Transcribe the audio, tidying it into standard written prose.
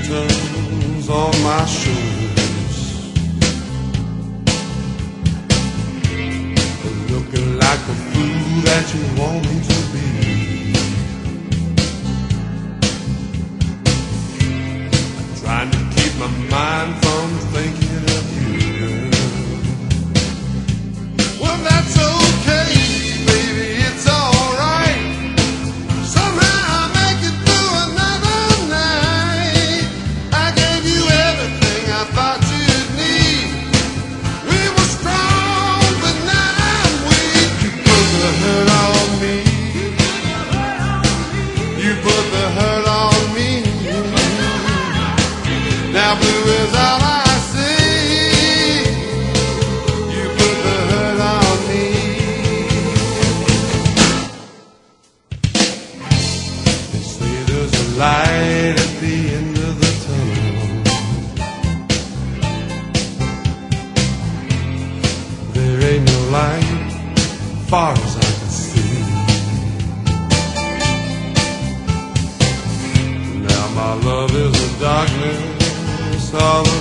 mountains on my shoulders, looking like the fool that you want me to be. I'm trying to keep my mind from thinking of you, girl. Well, that's okay, baby, it's alright. Somehow I make it through another night. I gave you everything I thought you'd need. We were strong, but now I'm weak. You put the hurt on me. You put the hurt on me. Now blue is all I see. You put the hurt on me. They say there's a light at the end of the tunnel. There ain't no light far as I can see. Now my love is a darkness all